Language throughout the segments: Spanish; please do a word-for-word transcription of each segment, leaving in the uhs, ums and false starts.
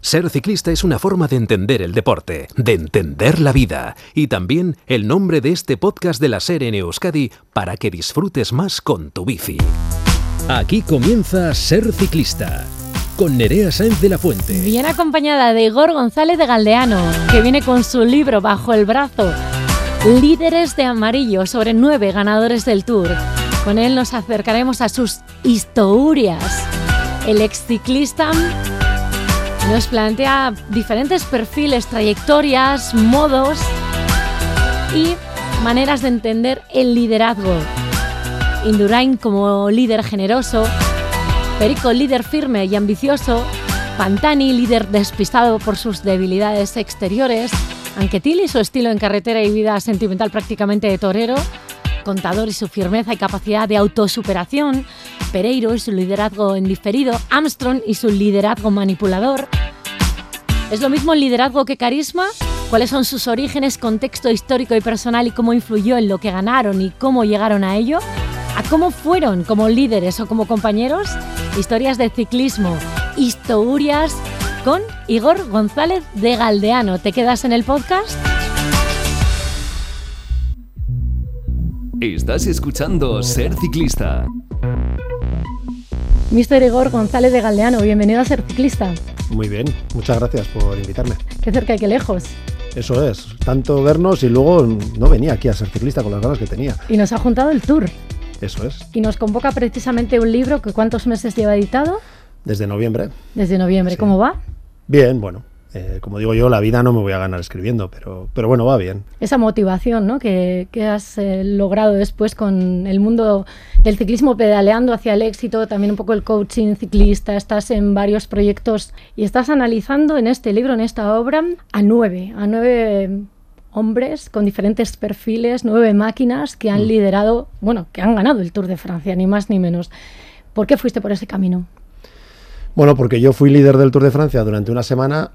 Ser ciclista es una forma de entender el deporte, de entender la vida y también el nombre de este podcast de la SER en Euskadi para que disfrutes más con tu bici. Aquí comienza Ser Ciclista, con Nerea Sáenz de la Fuente. Bien acompañada de Igor González de Galdeano, que viene con su libro bajo el brazo, Líderes de Amarillo, sobre nueve ganadores del Tour. Con él nos acercaremos a sus historias. El exciclista nos plantea diferentes perfiles, trayectorias, modos y maneras de entender el liderazgo. Indurain como líder generoso, Perico líder firme y ambicioso, Pantani líder despistado por sus debilidades exteriores, Anquetil y su estilo en carretera y vida sentimental prácticamente de torero, Contador y su firmeza y capacidad de autosuperación, Pereiro y su liderazgo en diferido, Armstrong y su liderazgo manipulador. ¿Es lo mismo liderazgo que carisma? ¿Cuáles son sus orígenes, contexto histórico y personal y cómo influyó en lo que ganaron y cómo llegaron a ello? ¿A cómo fueron como líderes o como compañeros? Historias de ciclismo, historias con Igor González de Galdeano. ¿Te quedas en el podcast? Estás escuchando Ser Ciclista. mister Igor González de Galdeano, bienvenido a Ser Ciclista. Muy bien, muchas gracias por invitarme. Qué cerca y qué lejos. Eso es, tanto vernos y luego no venía aquí a Ser Ciclista con las ganas que tenía. Y nos ha juntado el Tour. Eso es. Y nos convoca precisamente un libro que ¿cuántos meses lleva editado? Desde noviembre. Desde noviembre, Sí. ¿Cómo va? Bien, bueno, eh, como digo yo, la vida no me voy a ganar escribiendo, pero, pero bueno, va bien. Esa motivación, ¿no?, que, que has eh, logrado después con el mundo del ciclismo, pedaleando hacia el éxito, también un poco el coaching ciclista, estás en varios proyectos y estás analizando en este libro, en esta obra, a nueve, a nueve hombres con diferentes perfiles, nueve máquinas que han Mm. liderado, bueno, que han ganado el Tour de Francia, ni más ni menos. ¿Por qué fuiste por ese camino? Bueno, porque yo fui líder del Tour de Francia durante una semana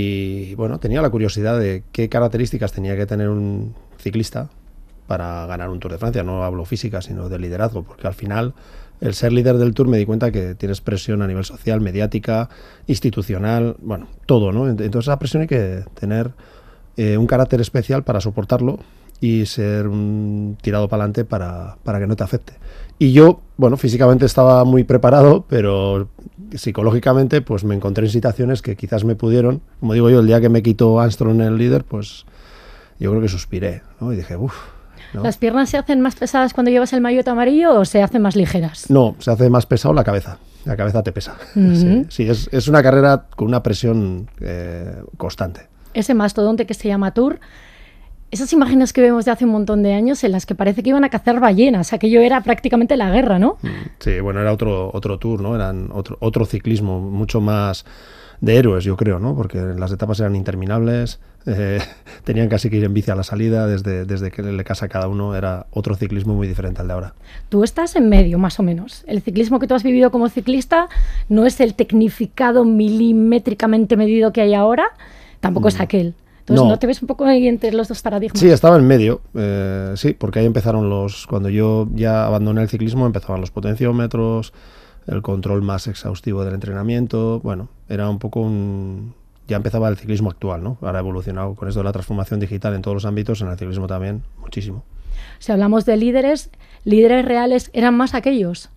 y, bueno, tenía la curiosidad de qué características tenía que tener un ciclista para ganar un Tour de Francia. No hablo física, sino de liderazgo, porque al final el ser líder del Tour me di cuenta que tienes presión a nivel social, mediática, institucional, bueno, todo, ¿no? Entonces esa presión hay que tener eh, un carácter especial para soportarlo y ser un tirado para adelante para, para que no te afecte. Y yo, bueno, físicamente estaba muy preparado, pero psicológicamente pues me encontré en situaciones que quizás me pudieron, como digo yo, el día que me quitó Armstrong el líder, pues yo creo que suspiré, ¿no? Y dije, uff, ¿no? ¿Las piernas se hacen más pesadas cuando llevas el maillot amarillo o se hacen más ligeras? No, se hace más pesado la cabeza, la cabeza te pesa. Uh-huh. Sí, sí, es, es una carrera con una presión eh, constante. Ese mastodonte que se llama Tour, esas imágenes que vemos de hace un montón de años en las que parece que iban a cazar ballenas, aquello era prácticamente la guerra, ¿no? Sí, bueno, era otro, otro tour, ¿no? Eran otro, otro ciclismo, mucho más de héroes, yo creo, ¿no? Porque las etapas eran interminables, eh, tenían casi que ir en bici a la salida, desde, desde que le casa a cada uno, era otro ciclismo muy diferente al de ahora. Tú estás en medio, más o menos. El ciclismo que tú has vivido como ciclista no es el tecnificado milimétricamente medido que hay ahora, tampoco mm. es aquel. Entonces, ¿no. ¿no te ves un poco ahí entre los dos paradigmas? Sí, estaba en medio, eh, sí, porque ahí empezaron los... Cuando yo ya abandoné el ciclismo, empezaban los potenciómetros, el control más exhaustivo del entrenamiento, bueno, era un poco un... Ya empezaba el ciclismo actual, ¿no? Ahora ha evolucionado con esto de la transformación digital en todos los ámbitos, en el ciclismo también, muchísimo. Si hablamos de líderes, ¿líderes reales eran más aquellos?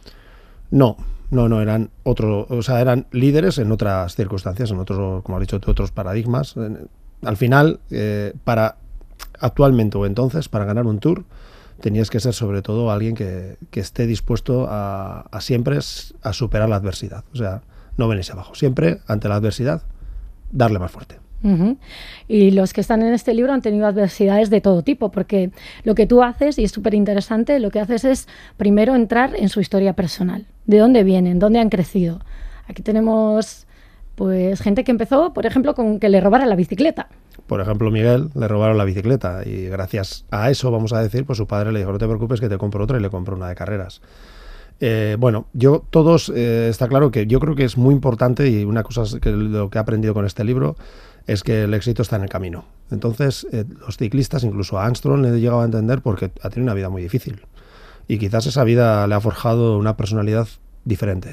No, no, no, eran otro, o sea, eran líderes en otras circunstancias, en otros, como has dicho, otros paradigmas. Al final, eh, para actualmente o entonces, para ganar un Tour, tenías que ser sobre todo alguien que, que esté dispuesto a, a siempre a superar la adversidad. O sea, no venirse abajo. Siempre, ante la adversidad, darle más fuerte. Uh-huh. Y los que están en este libro han tenido adversidades de todo tipo, porque lo que tú haces, y es súper interesante, lo que haces es primero entrar en su historia personal. ¿De dónde vienen? ¿Dónde han crecido? Aquí tenemos... Pues gente que empezó, por ejemplo, con que le robaran la bicicleta. Por ejemplo, Miguel le robaron la bicicleta y gracias a eso, vamos a decir, pues su padre le dijo, no te preocupes que te compro otra y le compró una de carreras. Eh, bueno, yo todos, eh, está claro que yo creo que es muy importante y una cosa que lo que he aprendido con este libro es que el éxito está en el camino. Entonces, eh, los ciclistas, incluso a Armstrong le he llegado a entender porque ha tenido una vida muy difícil y quizás esa vida le ha forjado una personalidad diferente.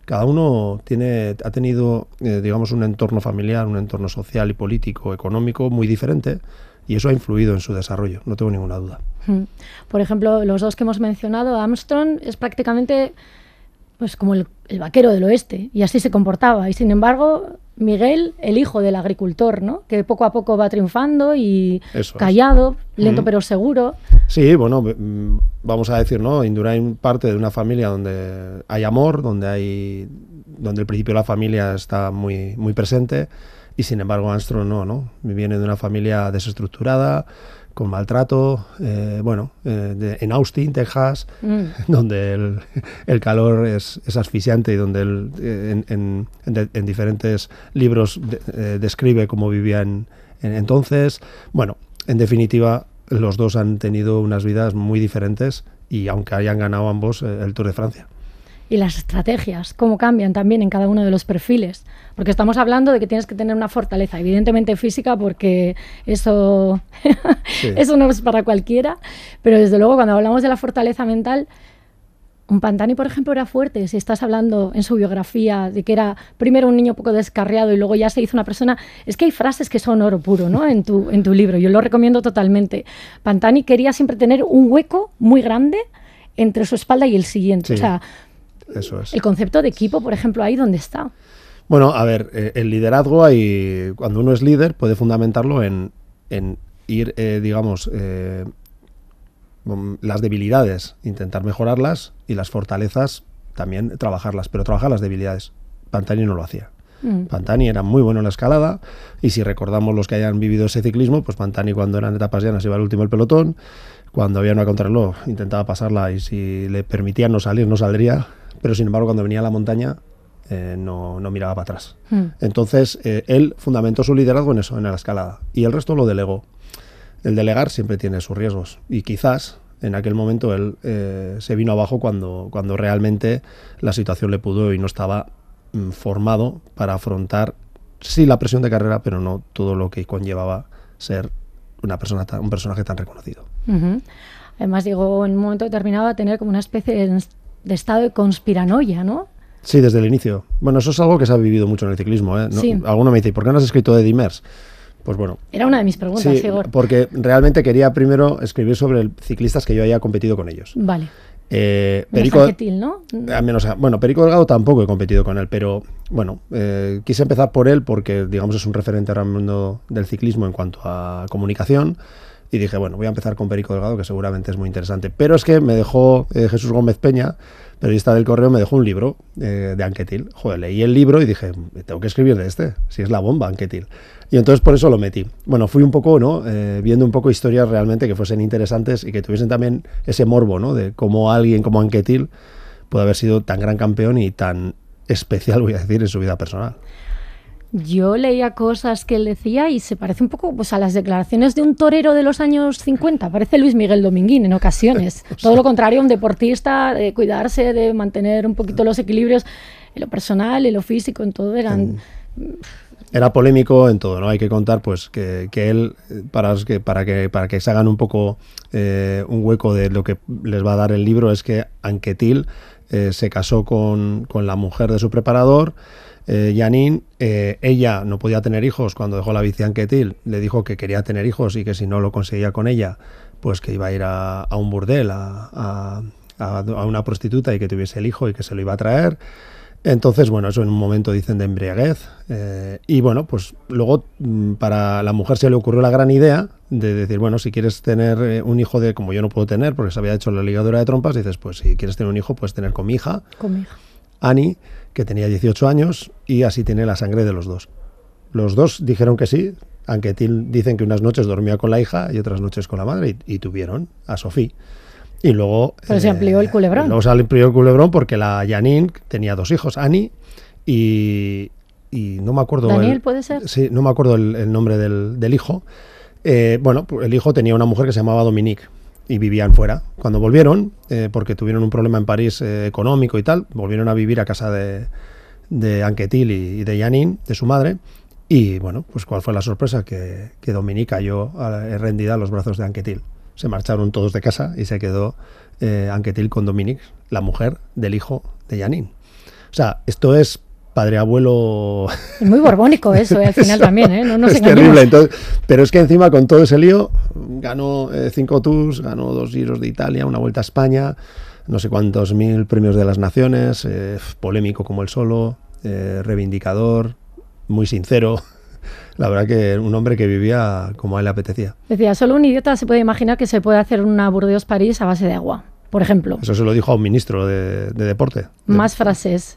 Cada uno tiene, ha tenido, eh, digamos, un entorno familiar, un entorno social y político, económico muy diferente, y eso ha influido en su desarrollo, no tengo ninguna duda. Por ejemplo, los dos que hemos mencionado, Armstrong es prácticamente pues como el, el vaquero del oeste, y así se comportaba. Y sin embargo, Miguel, el hijo del agricultor, ¿no? Que poco a poco va triunfando y eso callado, es. lento uh-huh. pero seguro. Sí, bueno, vamos a decir, ¿no? Indurain parte de una familia donde hay amor, donde hay, donde el principio de la familia está muy, muy presente, y sin embargo Armstrong no, ¿no? Viene de una familia desestructurada, con maltrato, eh, bueno, eh, de, en Austin, Texas, mm. donde el, el calor es, es asfixiante y donde él, en, en, en, en diferentes libros de, eh, describe cómo vivía en, en entonces. Bueno, en definitiva, los dos han tenido unas vidas muy diferentes y aunque hayan ganado ambos eh, el Tour de Francia. Y las estrategias, cómo cambian también en cada uno de los perfiles. Porque estamos hablando de que tienes que tener una fortaleza, evidentemente física, porque eso, sí. eso no es para cualquiera. Pero desde luego, cuando hablamos de la fortaleza mental, un Pantani, por ejemplo, era fuerte. Si estás hablando en su biografía de que era primero un niño poco descarriado y luego ya se hizo una persona... Es que hay frases que son oro puro, ¿no? en, tu, en tu libro. Yo lo recomiendo totalmente. Pantani quería siempre tener un hueco muy grande entre su espalda y el siguiente. Sí. O sea, eso es. El concepto de equipo, por ejemplo, ¿ahí dónde está? Bueno, a ver, eh, el liderazgo, hay, cuando uno es líder, puede fundamentarlo en, en ir, eh, digamos, eh, las debilidades, intentar mejorarlas, y las fortalezas también trabajarlas, pero trabajar las debilidades. Pantani no lo hacía. Mm. Pantani era muy bueno en la escalada, y si recordamos los que hayan vivido ese ciclismo, pues Pantani cuando eran etapas llanas iba al último del pelotón, cuando había una contrarreloj intentaba pasarla y si le permitían no salir, no saldría. Pero sin embargo cuando venía a la montaña eh, no, no miraba para atrás. Mm. Entonces eh, él fundamentó su liderazgo en eso, en la escalada, y el resto lo delegó. El delegar siempre tiene sus riesgos, y quizás en aquel momento él eh, se vino abajo cuando, cuando realmente la situación le pudo y no estaba mm, formado para afrontar, sí, la presión de carrera, pero no todo lo que conllevaba ser una persona tan, un personaje tan reconocido. Uh-huh. Además llegó en un momento determinado a tener como una especie de... de estado de conspiranoia, ¿no? Sí, desde el inicio. Bueno, eso es algo que se ha vivido mucho en el ciclismo, ¿eh? No, sí. Alguno me dice, ¿por qué no has escrito de Eddy Merckx? Pues bueno. Era una de mis preguntas, sí, Igor. Porque realmente quería primero escribir sobre el, ciclistas que yo haya competido con ellos. Vale. Eh, menos Perico, Anquetil, ¿no? A menos, bueno, Perico Delgado tampoco he competido con él, pero bueno, eh, quise empezar por él porque, digamos, es un referente ahora en el mundo del ciclismo en cuanto a comunicación. Y dije, bueno, voy a empezar con Perico Delgado, que seguramente es muy interesante. Pero es que me dejó eh, Jesús Gómez Peña, periodista del Correo, me dejó un libro eh, de Anquetil. Joder, leí el libro y dije, tengo que escribir de este, si es la bomba Anquetil. Y entonces por eso lo metí. Bueno, fui un poco, ¿no? Eh, viendo un poco historias realmente que fuesen interesantes y que tuviesen también ese morbo, ¿no? De cómo alguien como Anquetil puede haber sido tan gran campeón y tan especial, voy a decir, en su vida personal. Yo leía cosas que él decía y se parece un poco pues, a las declaraciones de un torero de los años cincuenta. Parece Luis Miguel Dominguín en ocasiones. O sea, todo lo contrario, un deportista, de cuidarse, de mantener un poquito los equilibrios en lo personal, en lo físico, en todo. Eran... Era polémico en todo, ¿no? Hay que contar pues que, que él, para que, para, que, para que se hagan un poco eh, un hueco de lo que les va a dar el libro, es que Anquetil eh, se casó con, con la mujer de su preparador, Eh, Janine, eh, ella no podía tener hijos cuando dejó la bici Anquetil, le dijo que quería tener hijos y que si no lo conseguía con ella, pues que iba a ir a, a un burdel, a, a, a una prostituta y que tuviese el hijo y que se lo iba a traer. Entonces, bueno, eso en un momento dicen de embriaguez. Eh, y bueno, pues luego para la mujer se le ocurrió la gran idea de decir, bueno, si quieres tener eh, un hijo de, como yo no puedo tener, porque se había hecho la ligadura de trompas, dices, pues si quieres tener un hijo, puedes tener con mi hija, con mi hija. Annie, que tenía dieciocho años, y así tiene la sangre de los dos. Los dos dijeron que sí. Anquetil dicen que unas noches dormía con la hija y otras noches con la madre, y, y tuvieron a Sofía. Y luego... Pero eh, se amplió el culebrón. Luego se amplió el culebrón porque la Janine tenía dos hijos, Annie y... y no me acuerdo... ¿Daniel el, puede ser? Sí, no me acuerdo el, el nombre del, del hijo. Eh, bueno, el hijo tenía una mujer que se llamaba Dominique y vivían fuera. Cuando volvieron, eh, porque tuvieron un problema en París eh, económico y tal, volvieron a vivir a casa de, de Anquetil y, y de Janine, de su madre. Y bueno, pues cuál fue la sorpresa, que, que Dominique cayó a, rendida a los brazos de Anquetil. Se marcharon todos de casa y se quedó eh, Anquetil con Dominique, la mujer del hijo de Janine. O sea, esto es padre abuelo. Es muy borbónico eso, ¿eh? Al final también, ¿eh? No nos es engañemos. terrible. Entonces, pero es que encima con todo ese lío, ganó eh, cinco Tours, ganó dos Giros de Italia, una Vuelta a España, no sé cuántos mil premios de las naciones, eh, polémico como él solo, eh, reivindicador, muy sincero. La verdad que un hombre que vivía como a él le apetecía. Decía, solo un idiota se puede imaginar que se puede hacer una Burdeos-París a base de agua, por ejemplo. Eso se lo dijo a un ministro de, de deporte. Más frases.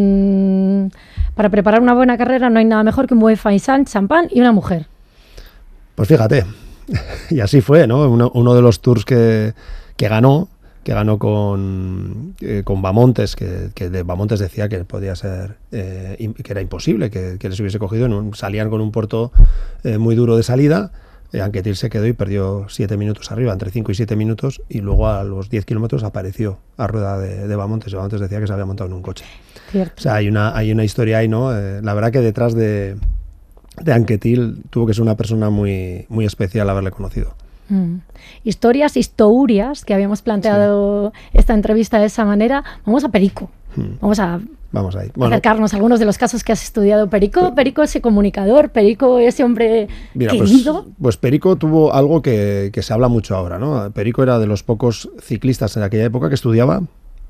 Mm, para preparar una buena carrera no hay nada mejor que un buen faisán, champán y una mujer. Pues fíjate, y así fue, ¿no? Uno, uno de los tours que, que ganó, que ganó con, eh, con Bamontes, que, que de Bamontes decía que podía ser, eh, que era imposible que, que les hubiese cogido. En un, salían con un puerto eh, muy duro de salida. Eh, Anquetil se quedó y perdió siete minutos arriba, entre cinco y siete minutos, y luego a los diez kilómetros apareció a rueda de, de Bamontes. Y Bamontes decía que se había montado en un coche. Cierto. O sea, hay una, hay una historia ahí, ¿no? Eh, la verdad que detrás de, de Anquetil tuvo que ser una persona muy, muy especial haberle conocido. Mm. Historias, historias, que habíamos planteado sí. esta entrevista de esa manera. Vamos a Perico. Mm. Vamos a... Vamos ahí. Bueno, acercarnos a algunos de los casos que has estudiado. Perico, Perico ese comunicador, Perico ese hombre mira, querido. Pues, pues Perico tuvo algo que, que se habla mucho ahora, ¿no? Perico era de los pocos ciclistas en aquella época que estudiaba,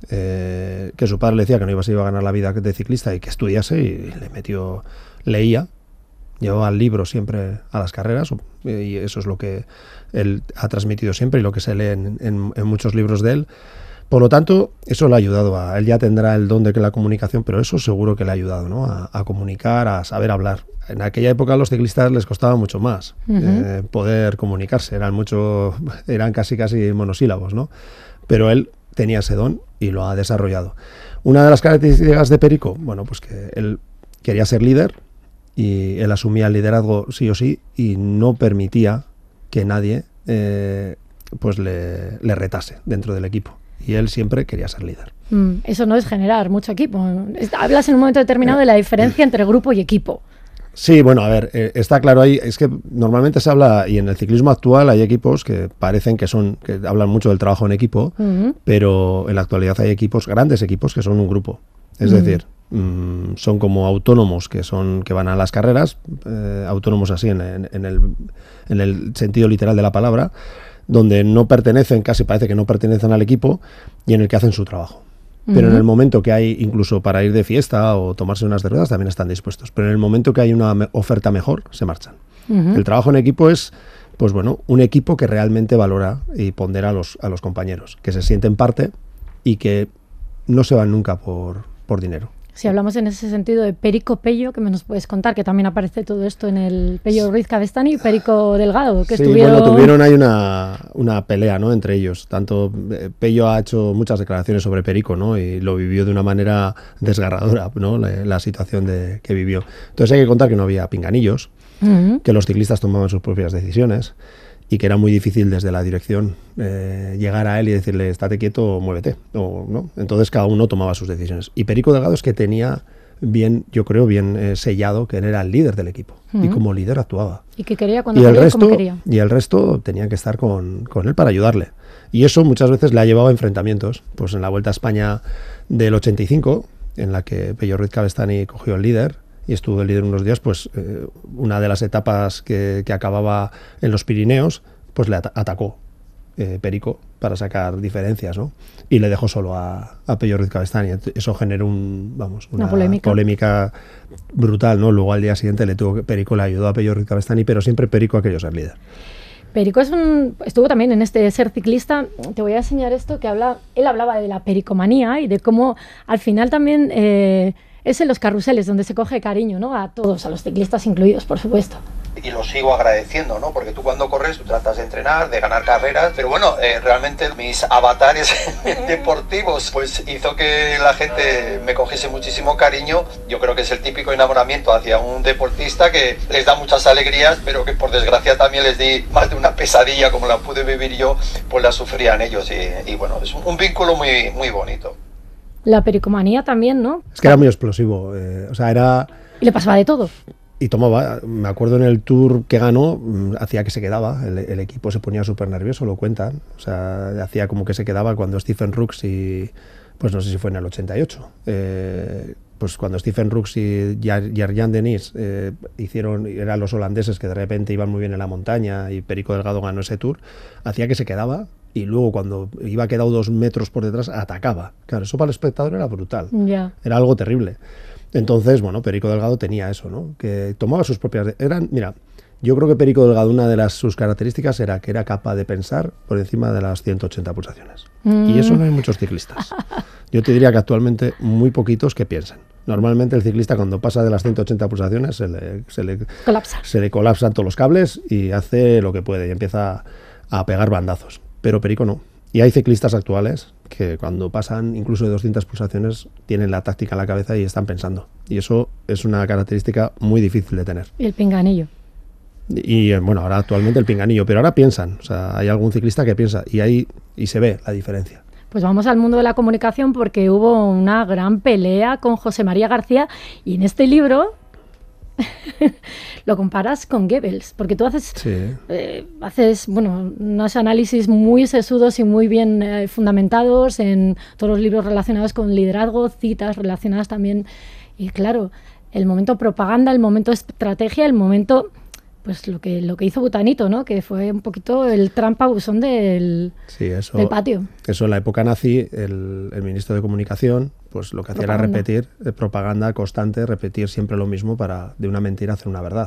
eh, que su padre le decía que no iba a, iba a ganar la vida de ciclista y que estudiase, y le metió, leía, llevaba el libro siempre a las carreras, y eso es lo que él ha transmitido siempre y lo que se lee en, en, en muchos libros de él. Por lo tanto, eso le ha ayudado a él. Ya tendrá el don de que la comunicación, pero eso seguro que le ha ayudado, ¿no? A, a comunicar, a saber hablar. En aquella época a los ciclistas les costaba mucho más uh-huh. eh, poder comunicarse. Eran mucho, eran casi casi monosílabos, ¿no? Pero él tenía ese don y lo ha desarrollado. Una de las características de Perico, bueno, pues que él quería ser líder y él asumía el liderazgo sí o sí y no permitía que nadie eh, pues le, le retase dentro del equipo. Y él siempre quería ser líder. Mm, eso no es generar mucho equipo. Hablas en un momento determinado de la diferencia entre grupo y equipo. Sí, bueno, a ver, eh, está claro ahí, es que normalmente se habla, y en el ciclismo actual hay equipos que parecen que son, que hablan mucho del trabajo en equipo, uh-huh. pero en la actualidad hay equipos, grandes equipos, que son un grupo. Es uh-huh. decir, mmm, son como autónomos que son que van a las carreras, eh, autónomos así en, en, en, el, en el sentido literal de la palabra, donde no pertenecen, casi parece que no pertenecen al equipo, y en el que hacen su trabajo. Uh-huh. Pero en el momento que hay, incluso para ir de fiesta o tomarse unas cervezas, también están dispuestos. Pero en el momento que hay una me- oferta mejor, se marchan. Uh-huh. El trabajo en equipo es, pues bueno, un equipo que realmente valora y pondera a los, a los compañeros, que se sienten parte y que no se van nunca por, por dinero. Si hablamos en ese sentido de Perico Pello, ¿qué me nos puedes contar? Que también aparece todo esto en el Pello Ruiz Cabestany y Perico Delgado, que sí, estuvieron... bueno, tuvieron ahí una, una pelea, ¿no?, entre ellos. Tanto eh, Pello ha hecho muchas declaraciones sobre Perico, ¿no?, y lo vivió de una manera desgarradora, ¿no?, la, la situación de, que vivió. Entonces hay que contar que no había pinganillos, uh-huh. que los ciclistas tomaban sus propias decisiones y que era muy difícil desde la dirección eh, llegar a él y decirle estate quieto o muévete, o, ¿no? Entonces cada uno tomaba sus decisiones. Y Perico Delgado es que tenía bien, yo creo, bien eh, sellado que él era el líder del equipo uh-huh. y como líder actuaba. Y que quería cuando y quería el y resto, como quería. Y el resto tenía que estar con, con él para ayudarle. Y eso muchas veces le ha llevado a enfrentamientos. Pues en la Vuelta a España del ochenta y cinco, en la que Pello Ruiz Cabestany cogió el líder, y estuvo el líder unos días, pues eh, una de las etapas que, que acababa en los Pirineos, pues le at- atacó eh, Perico para sacar diferencias, ¿no? Y le dejó solo a, a Pello Ruiz Cabestany. Eso generó un, vamos, una, una polémica. polémica brutal, ¿no? Luego al día siguiente le tuvo que, Perico le ayudó a Pello Ruiz Cabestany, pero siempre Perico ha querido ser líder. Perico es un, estuvo también en este Ser Ciclista. Te voy a enseñar esto que habla, él hablaba de la pericomanía y de cómo al final también eh, es en los carruseles donde se coge cariño, ¿no? A todos, a los ciclistas incluidos, por supuesto. Y lo sigo agradeciendo, ¿no? Porque tú cuando corres, tú tratas de entrenar, de ganar carreras, pero bueno, eh, realmente mis avatares deportivos, pues hizo que la gente me cogiese muchísimo cariño. Yo creo que es el típico enamoramiento hacia un deportista que les da muchas alegrías, pero que por desgracia también les di más de una pesadilla como la pude vivir yo, pues la sufrían ellos. Y, y bueno, es un, un vínculo muy, muy bonito. La pericomanía también, ¿no? Es que era muy explosivo, eh, o sea, era... Y le pasaba de todo. Y tomaba, me acuerdo en el Tour que ganó, hacía que se quedaba, el, el equipo se ponía súper nervioso, lo cuentan, o sea, hacía como que se quedaba cuando Stephen Rooks y pues no sé si fue en el ochenta y ocho. Eh, pues cuando Stephen Rooks y Jan Denis eh, hicieron, eran los holandeses que de repente iban muy bien en la montaña y Perico Delgado ganó ese Tour, hacía que se quedaba y luego cuando iba quedado dos metros por detrás atacaba. Claro, eso para el espectador era brutal, yeah. era algo terrible. Entonces, bueno, Perico Delgado tenía eso, ¿no? Que tomaba sus propias... Eran, mira, yo creo que Perico Delgado, una de las, sus características era que era capaz de pensar por encima de las ciento ochenta pulsaciones. Mm. Y eso no hay muchos ciclistas. Yo te diría que actualmente muy poquitos que piensan. Normalmente el ciclista cuando pasa de las ciento ochenta pulsaciones se le, se le, colapsa. se le colapsan todos los cables y hace lo que puede y empieza a pegar bandazos. Pero Perico no. Y hay ciclistas actuales que cuando pasan incluso de doscientas pulsaciones tienen la táctica en la cabeza y están pensando. Y eso es una característica muy difícil de tener. Y el pinganillo. Y bueno, ahora actualmente el pinganillo, pero ahora piensan. O sea, hay algún ciclista que piensa y ahí y se ve la diferencia. Pues vamos al mundo de la comunicación porque hubo una gran pelea con José María García y en este libro lo comparas con Goebbels, porque tú haces, sí. eh, haces bueno, unos análisis muy sesudos y muy bien eh, fundamentados en todos los libros relacionados con liderazgo, citas relacionadas también, y claro, el momento propaganda, el momento estrategia, el momento... Pues lo que lo que hizo Butanito, ¿no? Que fue un poquito el trampa buzón del, sí, eso, del patio. Eso en la época nazi, el, el ministro de Comunicación, pues lo que hacía propaganda. era repetir, eh, propaganda constante, repetir siempre lo mismo para de una mentira hacer una verdad.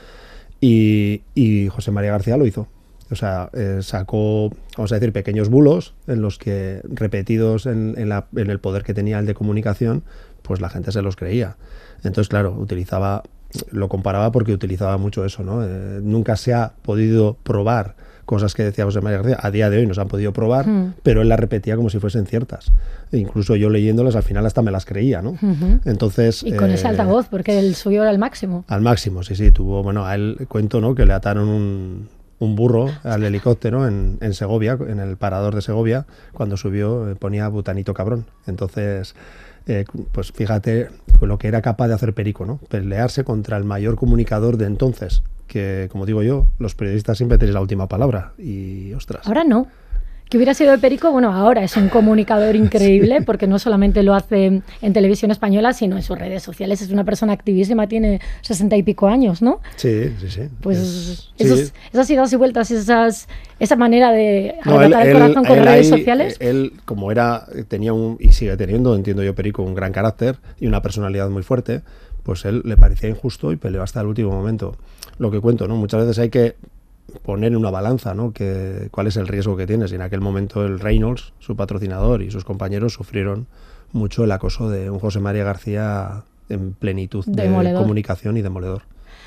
Y, y José María García lo hizo. O sea, eh, sacó, vamos a decir, pequeños bulos en los que, repetidos en, en, la, en el poder que tenía el de comunicación, pues la gente se los creía. Entonces, claro, utilizaba... Lo comparaba porque utilizaba mucho eso, ¿no? Eh, nunca se ha podido probar cosas que decía José María García. A día de hoy no se han podido probar, mm. pero él las repetía como si fuesen ciertas. E incluso yo leyéndolas al final hasta me las creía, ¿no? Uh-huh. Entonces... Y con eh, ese altavoz, porque el suyo era el máximo. Al máximo, sí, sí. Tuvo, bueno, a él cuento, ¿no? Que le ataron un, un burro al helicóptero en, en Segovia, en el parador de Segovia. Cuando subió eh, ponía Butanito cabrón. Entonces... Eh, pues fíjate lo que era capaz de hacer Perico, ¿no? Pelearse contra el mayor comunicador de entonces, que como digo yo, los periodistas siempre tenéis la última palabra y ostras. Ahora no. ¿Qué hubiera sido de Perico? Bueno, ahora es un comunicador increíble, sí. porque no solamente lo hace en televisión española, sino en sus redes sociales. Es una persona activísima, tiene sesenta y pico años, ¿no? Sí, sí, sí. Pues es, esos, sí. esas idas y vueltas, esas, esa manera de no, arrebatar él, el corazón él, con él redes ahí, sociales. Él, como era, tenía un, y sigue teniendo, entiendo yo, Perico, un gran carácter y una personalidad muy fuerte, pues él le parecía injusto y peleó hasta el último momento. Lo que cuento, ¿no? Muchas veces hay que poner en una balanza, ¿no? Que, cuál es el riesgo que tienes. Y en aquel momento el Reynolds, su patrocinador, y sus compañeros sufrieron mucho el acoso de un José María García en plenitud demoledor. De comunicación y demoledor.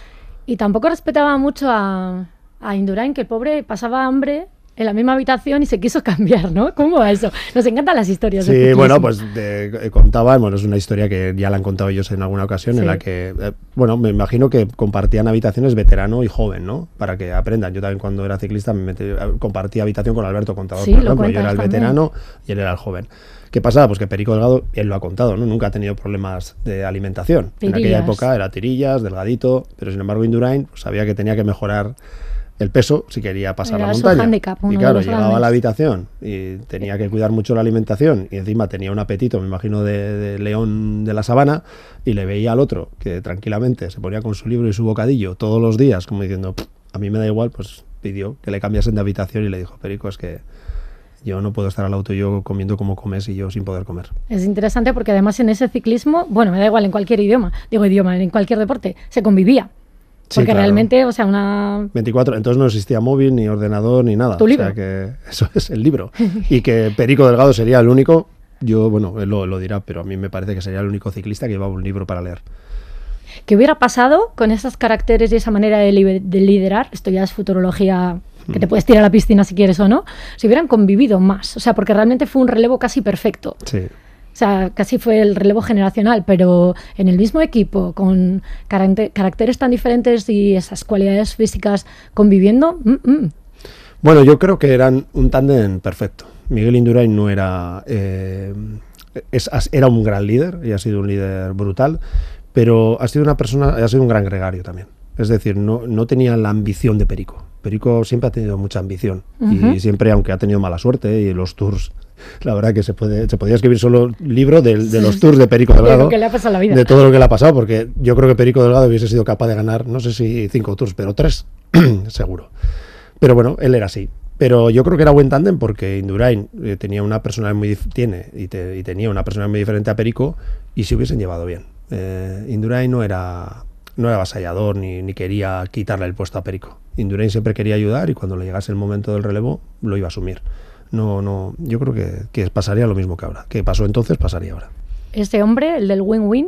Y tampoco respetaba mucho a, a Indurain, que el pobre pasaba hambre en la misma habitación y se quiso cambiar, ¿no? ¿Cómo va eso? Nos encantan las historias. Sí, de bueno, pues de, contaban, bueno, es una historia que ya la han contado ellos en alguna ocasión, sí. en la que, eh, bueno, me imagino que compartían habitaciones veterano y joven, ¿no? Para que aprendan. Yo también cuando era ciclista me metí, compartía habitación con Alberto Contador, sí, por ejemplo. Yo era el también. veterano y él era el joven. ¿Qué pasaba? Pues que Perico Delgado, él lo ha contado, ¿no? Nunca ha tenido problemas de alimentación. Tirillas. En aquella época era tirillas, delgadito, pero sin embargo Indurain pues, sabía que tenía que mejorar el peso si quería pasar Era la montaña. Handicap, y claro, llegaba grandes. a la habitación y tenía que cuidar mucho la alimentación y encima tenía un apetito, me imagino, de, de león de la sabana, y le veía al otro que tranquilamente se ponía con su libro y su bocadillo todos los días, como diciendo, a mí me da igual, pues pidió que le cambiasen de habitación y le dijo, Perico, es que yo no puedo estar al lado tuyo comiendo como comes y yo sin poder comer. Es interesante porque además en ese ciclismo, bueno, me da igual en cualquier idioma, digo idioma, en cualquier deporte, se convivía. Porque sí, claro. realmente, o sea, una... veinticuatro, entonces no existía móvil, ni ordenador, ni nada. Tu libro. O sea, que eso es el libro. Y que Perico Delgado sería el único, yo, bueno, él lo, lo dirá, pero a mí me parece que sería el único ciclista que llevaba un libro para leer. ¿Qué hubiera pasado con esos caracteres y esa manera de, li- de liderar? Esto ya es futurología, que te puedes tirar a la piscina si quieres o no. Si hubieran convivido más, o sea, porque realmente fue un relevo casi perfecto. Sí. O sea, casi fue el relevo generacional, pero en el mismo equipo, con caracter- caracteres tan diferentes y esas cualidades físicas conviviendo. Mm-mm. Bueno, yo creo que eran un tándem perfecto. Miguel Indurain no era... Eh, es, era un gran líder y ha sido un líder brutal, pero ha sido una persona, ha sido un gran gregario también. Es decir, no, no tenía la ambición de Perico. Perico siempre ha tenido mucha ambición, uh-huh. y siempre, aunque ha tenido mala suerte y los tours la verdad que se puede se podría escribir solo libro de, de los tours de Perico Delgado. De lo que le ha pasado en la vida. De todo lo que le ha pasado, porque yo creo que Perico Delgado hubiese sido capaz de ganar, no sé si cinco tours, pero tres, seguro. Pero bueno, él era así. Pero yo creo que era buen tándem porque Indurain eh, tenía una personalidad muy tiene y, te, y tenía una personalidad muy diferente a Perico y se hubiesen llevado bien. Eh, Indurain no era no era avasallador ni, ni quería quitarle el puesto a Perico. Indurain siempre quería ayudar y cuando le llegase el momento del relevo lo iba a asumir. No, no, yo creo que, que pasaría lo mismo que ahora. Que pasó entonces, pasaría ahora. Este hombre, el del win-win,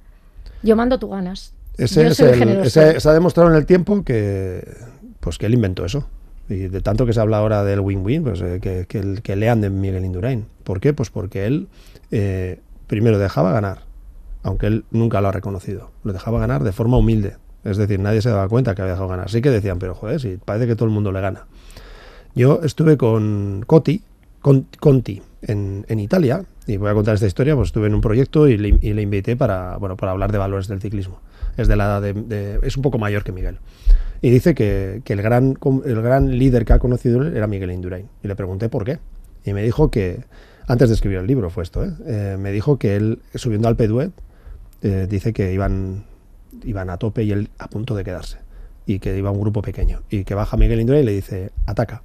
yo mando, tú ganas. Ese, yo es soy el, generoso. ese se ha demostrado en el tiempo que, pues que él inventó eso. Y de tanto que se habla ahora del win-win, pues eh, que, que, que lean de Miguel Indurain. ¿Por qué? Pues porque él eh, primero dejaba ganar, aunque él nunca lo ha reconocido. Lo dejaba ganar de forma humilde. Es decir, nadie se daba cuenta que había dejado ganar. Sí que decían, pero joder, sí, parece que todo el mundo le gana. Yo estuve con Coti, con, Conti en, en Italia, y voy a contar esta historia, pues estuve en un proyecto y le, y le invité para, bueno, para hablar de valores del ciclismo. Es de la edad de, de, es un poco mayor que Miguel. Y dice que, que el, gran, el gran líder que ha conocido él era Miguel Indurain. Y le pregunté por qué. Y me dijo que, antes de escribir el libro fue esto, ¿eh? Eh, me dijo que él, subiendo al Alpe d'Huez, eh, dice que iban, iban a tope y él a punto de quedarse. Y que iba un grupo pequeño. Y que baja Miguel Indurain y le dice, ataca.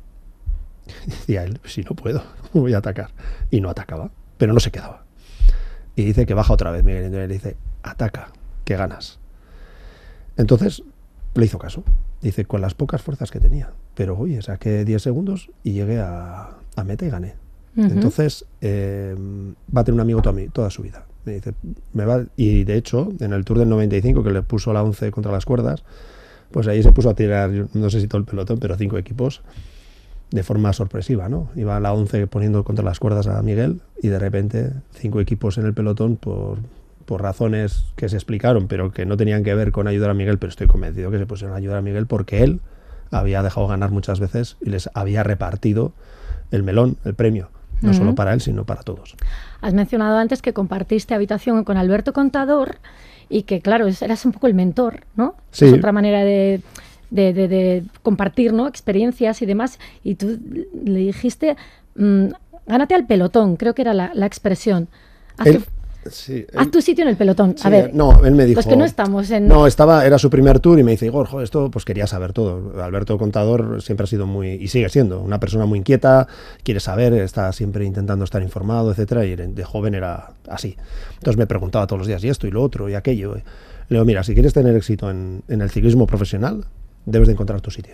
Y decía él, si no puedo, ¿cómo voy a atacar? Y no atacaba, pero no se quedaba. Y dice que baja otra vez Miguel Indurain y le dice, ataca, que ganas. Entonces le hizo caso. Dice, con las pocas fuerzas que tenía. Pero oye, saqué diez segundos y llegué a, a meta y gané. Uh-huh. Entonces eh, va a tener un amigo toda, mi, toda su vida. Me dice, me va, y de hecho, en el Tour del noventa y cinco, que le puso la once contra las cuerdas, pues ahí se puso a tirar, no sé si todo el pelotón, pero cinco equipos, de forma sorpresiva, ¿no? Iba la once poniendo contra las cuerdas a Miguel y de repente cinco equipos en el pelotón por... por razones que se explicaron, pero que no tenían que ver con ayudar a Miguel, pero estoy convencido que se pusieron a ayudar a Miguel porque él había dejado ganar muchas veces y les había repartido el melón, el premio, no uh-huh. solo para él, sino para todos. Has mencionado antes que compartiste habitación con Alberto Contador y que, claro, eras un poco el mentor, ¿no? Sí. Es otra manera de, de, de, de compartir, ¿no? Experiencias y demás, y tú le dijiste, mmm, gánate al pelotón, creo que era la, la expresión. Haz él... tu... Sí, Haz él, tu sitio en el pelotón. Sí, a ver, no, él me dijo, los que no estamos en... No, estaba, era su primer tour y me dice, Igor, joder, esto pues quería saber todo. Alberto Contador siempre ha sido muy, y sigue siendo, una persona muy inquieta, quiere saber, está siempre intentando estar informado, etcétera, y de joven era así. Entonces me preguntaba todos los días, y esto, y lo otro, y aquello. Le digo, mira, si quieres tener éxito en, en el ciclismo profesional, debes de encontrar tu sitio.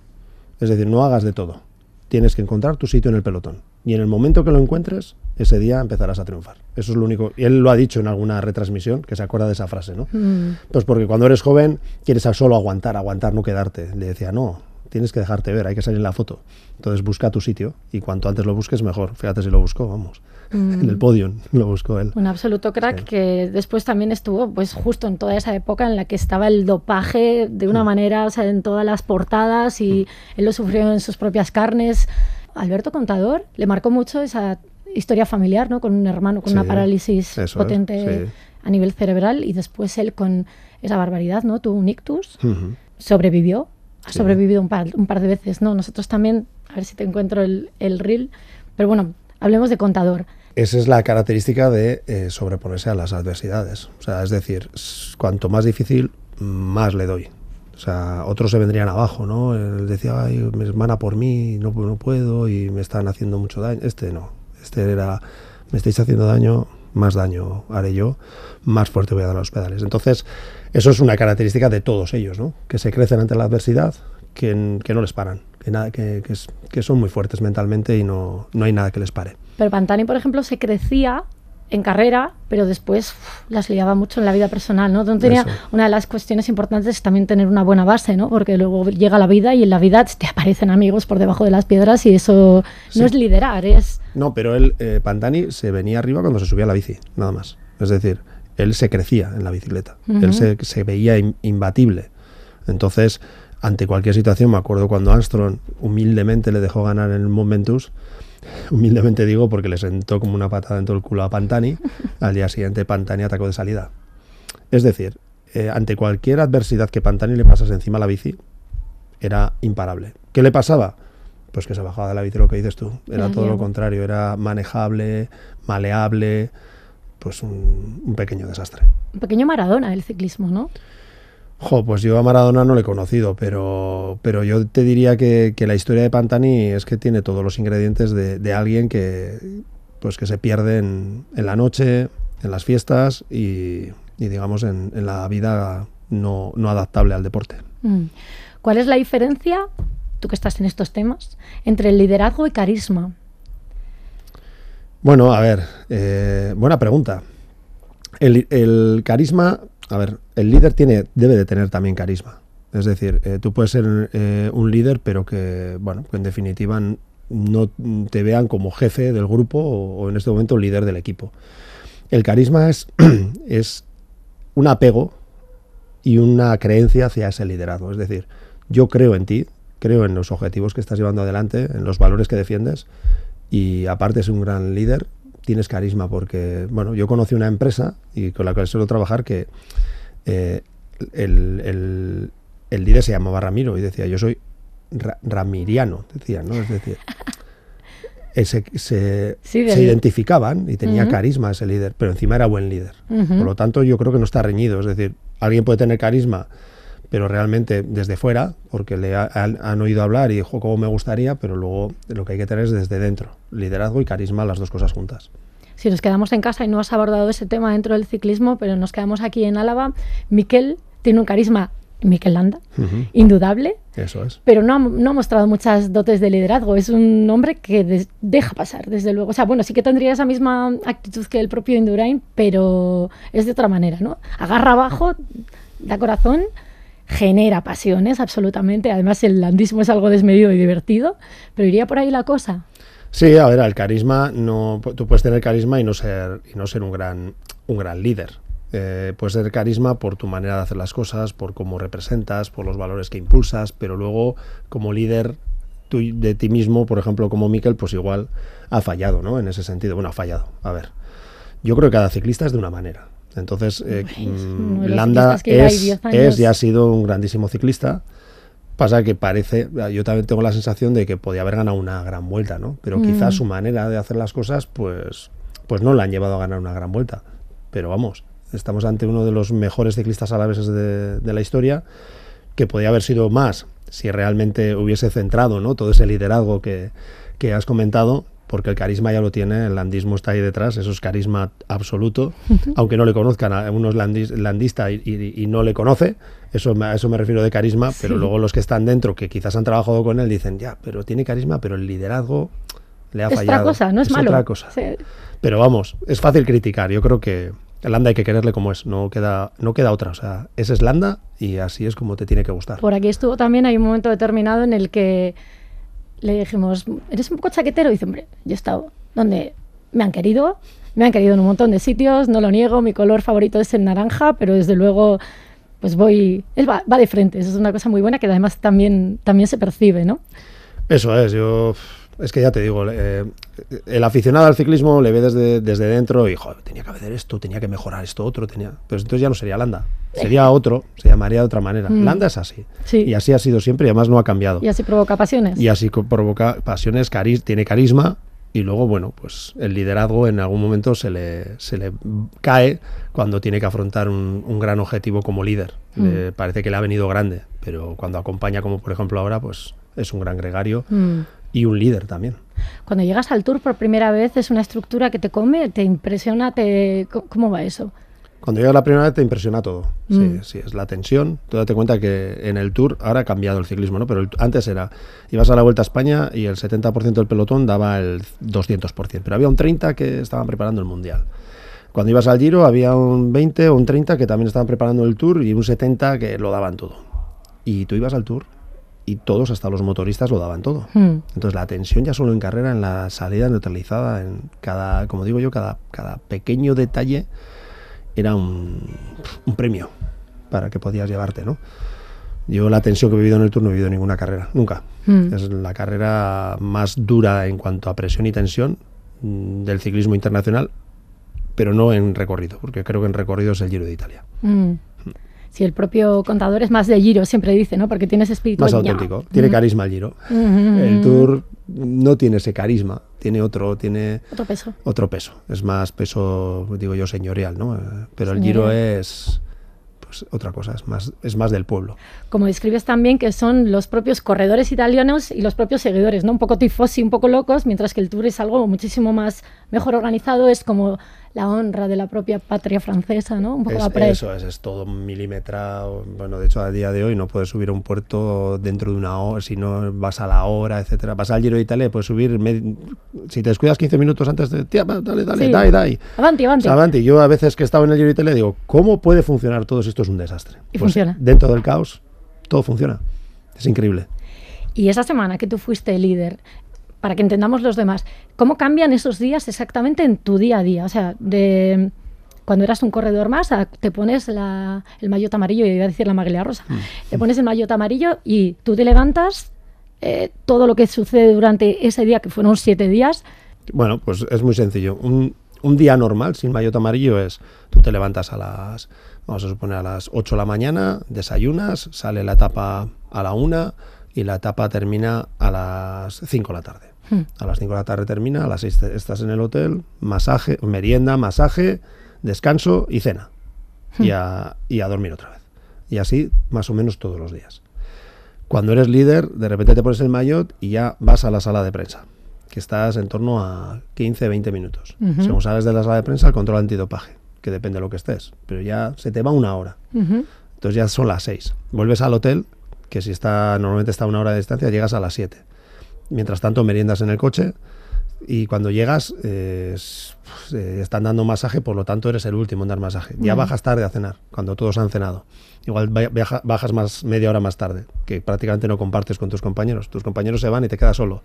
Es decir, no hagas de todo. Tienes que encontrar tu sitio en el pelotón. Y en el momento que lo encuentres, ese día empezarás a triunfar. Eso es lo único. Y él lo ha dicho en alguna retransmisión, que se acuerda de esa frase, ¿no? Mm. Pues porque cuando eres joven, quieres solo aguantar, aguantar, no quedarte. Le decía, no, tienes que dejarte ver, hay que salir en la foto. Entonces busca tu sitio. Y cuanto antes lo busques, mejor. Fíjate si lo buscó, vamos. Mm. En el podium lo buscó él. Un absoluto crack, sí. Que después también estuvo pues justo en toda esa época en la que estaba el dopaje de una mm. manera, o sea, en todas las portadas, y mm. él lo sufrió en sus propias carnes. Alberto Contador le marcó mucho esa historia familiar, ¿no? Con un hermano con sí, una parálisis potente, sí. A nivel cerebral, y después él con esa barbaridad, ¿no? Tuvo un ictus, uh-huh. sobrevivió, ha sí. sobrevivido un par, un par de veces, ¿no? Nosotros también, a ver si te encuentro el, el reel, pero bueno, hablemos de Contador. Esa es la característica de eh, sobreponerse a las adversidades. O sea, es decir, cuanto más difícil, más le doy. O sea, otros se vendrían abajo, ¿no? Él decía, ay, me van a por mí, no, no puedo y me están haciendo mucho daño. Este no. Este era, me estáis haciendo daño, más daño haré yo, más fuerte voy a dar a los pedales. Entonces, eso es una característica de todos ellos, ¿no? Que se crecen ante la adversidad, que, que no les paran, que, nada, que, que, es, que son muy fuertes mentalmente y no, no hay nada que les pare. Pero Pantani, por ejemplo, se crecía en carrera, pero después uf, las liaba mucho en la vida personal, ¿no? Entonces, tenía, una de las cuestiones importantes es también tener una buena base, ¿no? Porque luego llega la vida y en la vida te aparecen amigos por debajo de las piedras y eso sí. No es liderar, es... No, pero él, eh, Pantani, se venía arriba cuando se subía a la bici, nada más. Es decir, él se crecía en la bicicleta, uh-huh. él se, se veía in, imbatible. Entonces, ante cualquier situación, me acuerdo cuando Armstrong humildemente le dejó ganar en el Momentus. Humildemente digo porque le sentó como una patada en todo el culo a Pantani. Al día siguiente Pantani atacó de salida. Es decir, eh, ante cualquier adversidad que Pantani le pasase encima a la bici, era imparable. ¿Qué le pasaba? pues que se bajaba de la bici, lo que dices tú. Era Era todo lo Diego. contrario, era manejable, maleable, pues un, un pequeño desastre. Un pequeño Maradona del ciclismo, ¿no? Jo, pues yo a Maradona no le he conocido, pero, pero yo te diría que, que la historia de Pantani es que tiene todos los ingredientes de, de alguien que, pues que se pierde en, en la noche, en las fiestas y, y digamos, en, en la vida no, no adaptable al deporte. Mm. ¿Cuál es la diferencia, tú que estás en estos temas, entre el liderazgo y carisma? Bueno, a ver, eh, buena pregunta. El, el carisma, a ver, el líder tiene, debe de tener también carisma. Es decir, eh, tú puedes ser eh, un líder, pero que, bueno, que en definitiva no te vean como jefe del grupo o, o en este momento líder del equipo. El carisma es, es un apego y una creencia hacia ese liderazgo. Es decir, yo creo en ti, creo en los objetivos que estás llevando adelante, en los valores que defiendes y aparte es un gran líder, tienes carisma porque, bueno, yo conocí una empresa y con la que suelo trabajar que eh, el, el, el líder se llamaba Ramiro y decía, yo soy ra ramiriano, decía, ¿no? Es decir, ese, se, Sí, se del- identificaban y tenía Ujú. carisma ese líder, pero encima era buen líder. Ujú. Por lo tanto, yo creo que no está reñido, es decir, alguien puede tener carisma, pero realmente desde fuera, porque le ha- han, han oído hablar y dijo cómo me gustaría, pero luego lo que hay que tener es desde dentro, liderazgo y carisma, las dos cosas juntas. Si nos quedamos en casa y no has abordado ese tema dentro del ciclismo, pero nos quedamos aquí en Álava, Mikel tiene un carisma, Mikel Landa, Ujú. indudable, Eso es. pero no ha, no ha mostrado muchas dotes de liderazgo. Es un hombre que des- deja pasar, desde luego. O sea, bueno, sí que tendría esa misma actitud que el propio Indurain, pero es de otra manera, ¿no? Agarra abajo, da corazón, genera pasiones, absolutamente. Además, el landismo es algo desmedido y divertido, pero iría por ahí la cosa. Sí, a ver, el carisma, no, tú puedes tener carisma y no ser, y no ser un gran, un gran líder. Eh, puedes tener carisma por tu manera de hacer las cosas, por cómo representas, por los valores que impulsas, pero luego como líder tú de ti mismo, por ejemplo, como Mikel, pues igual ha fallado, ¿no? En ese sentido, bueno, ha fallado. A ver, yo creo que cada ciclista es de una manera. Entonces, eh, Uy, es uno de los Landa ciclistas que lleva ahí es, diez años. es y ha sido un grandísimo ciclista. Pasa que parece, yo también tengo la sensación de que podía haber ganado una gran vuelta, ¿no? Pero Mm. quizás su manera de hacer las cosas, pues, pues no la han llevado a ganar una gran vuelta. Pero vamos, estamos ante uno de los mejores ciclistas alaveses de, de la historia, que podía haber sido más si realmente hubiese centrado, ¿no? Todo ese liderazgo que, que has comentado, porque el carisma ya lo tiene, el landismo está ahí detrás, eso es carisma absoluto, aunque no le conozcan, a uno es landis, landista y, y, y no le conoce, eso me, a eso me refiero de carisma, Sí. pero luego los que están dentro, que quizás han trabajado con él, dicen, ya, pero tiene carisma, pero el liderazgo le ha Es fallado. otra cosa, no es, malo. otra cosa. Sí. Pero vamos, es fácil criticar, yo creo que el Landa hay que quererle como es, no queda, no queda otra, o sea, ese es Landa y así es como te tiene que gustar. Por aquí estuvo también, hay un momento determinado en el que le dijimos, ¿eres un poco chaquetero? Y dice, hombre, yo he estado donde me han querido, me han querido en un montón de sitios, no lo niego, mi color favorito es el naranja, pero desde luego, pues voy, él va, va de frente, eso es una cosa muy buena que además también, también se percibe, ¿no? Eso es, yo... Es que ya te digo, eh, el aficionado al ciclismo le ve desde, desde dentro y, joder, tenía que hacer esto, tenía que mejorar esto, otro, tenía... Pero entonces ya no sería Landa, sería otro, se llamaría de otra manera. Mm. Landa es así, Sí. y así ha sido siempre y además no ha cambiado. Y así provoca pasiones. Y así co- provoca pasiones, cari- tiene carisma y luego, bueno, pues el liderazgo en algún momento se le, se le cae cuando tiene que afrontar un, un gran objetivo como líder. Mm. Le parece que le ha venido grande, pero cuando acompaña, como por ejemplo ahora, pues es un gran gregario Mm. y un líder también. Cuando llegas al Tour por primera vez, ¿es una estructura que te come, te impresiona, te... ¿cómo va eso? Cuando llegas la primera vez te impresiona todo. Sí, Mm. sí, es la tensión. Tú date cuenta que en el Tour ahora ha cambiado el ciclismo, ¿no? Pero el- antes era, ibas a la Vuelta a España y el setenta por ciento del pelotón daba el doscientos por ciento, pero había un treinta por ciento que estaban preparando el Mundial. Cuando ibas al Giro había un veinte o un treinta que también estaban preparando el Tour y un setenta que lo daban todo. Y tú ibas al Tour y todos, hasta los motoristas, lo daban todo. Mm. Entonces la tensión ya solo en carrera, en la salida neutralizada, en cada, como digo yo, cada, cada pequeño detalle era un, un premio para que podías llevarte, ¿no? Yo la tensión que he vivido en el Tour no he vivido en ninguna carrera, nunca. Mm. Es la carrera más dura en cuanto a presión y tensión mm, del ciclismo internacional, pero no en recorrido, porque creo que en recorrido es el Giro de Italia. Mm. Si el propio contador es más de Giro, siempre dice, ¿no? Porque tienes espíritu. Más auténtico, tiene carisma el Giro. Uh-huh. El Tour no tiene ese carisma, tiene otro, tiene otro peso. Otro peso, es más peso, digo yo, señorial, ¿no? Pero Señorial. El Giro es pues otra cosa, es más, es más del pueblo. Como describes también que son los propios corredores italianos y los propios seguidores, ¿no? Un poco tifosi, un poco locos, mientras que el Tour es algo muchísimo más mejor organizado, es como la honra de la propia patria francesa, ¿no? Un poco Es, la pre- eso es, es todo milimetrado. Bueno, de hecho, a día de hoy no puedes subir a un puerto dentro de una hora, si no vas a la hora, etcétera. Vas al Giro de Italia, puedes subir, med- si te descuidas quince minutos antes de, tía, va, dale, dale, Sí. dai, dai. Avanti, avanti. O sea, avanti. Yo a veces que he estado en el Giro de Italia digo, ¿cómo puede funcionar todo si esto es un desastre? Y Pues funciona. Dentro del caos, todo funciona. Es increíble. Y esa semana que tú fuiste líder, para que entendamos los demás, ¿cómo cambian esos días exactamente en tu día a día? O sea, de cuando eras un corredor más, a- te pones la, el maillot amarillo, iba a decir la maglia rosa, Mm. te pones el maillot amarillo y tú te levantas, eh, todo lo que sucede durante ese día, que fueron siete días, Bueno, pues es muy sencillo. Un, un día normal sin maillot amarillo es, tú te levantas a las, vamos a suponer a las ocho de la mañana, desayunas, sale la etapa a la una y la etapa termina a las cinco de la tarde. Hmm. A las cinco de la tarde termina, a las seis te- estás en el hotel, masaje, merienda, masaje, descanso y cena. Y a, y a dormir otra vez. Y así más o menos todos los días. Cuando eres líder, de repente te pones el maillot y ya vas a la sala de prensa, que estás en torno a quince a veinte minutos. Ujú. Según sales de la sala de prensa, el control antidopaje, que depende de lo que estés. Pero ya se te va una hora. ujú, Entonces ya son las seis. Vuelves al hotel, que si está normalmente está a una hora de distancia, llegas a las siete. Mientras tanto, meriendas en el coche y cuando llegas eh, es- pues, eh, están dando masaje, por lo tanto eres el último en dar masaje. Ya Mm. bajas tarde a cenar, cuando todos han cenado. Igual va- viaja- bajas más media hora más tarde, que prácticamente no compartes con tus compañeros. Tus compañeros se van y te quedas solo.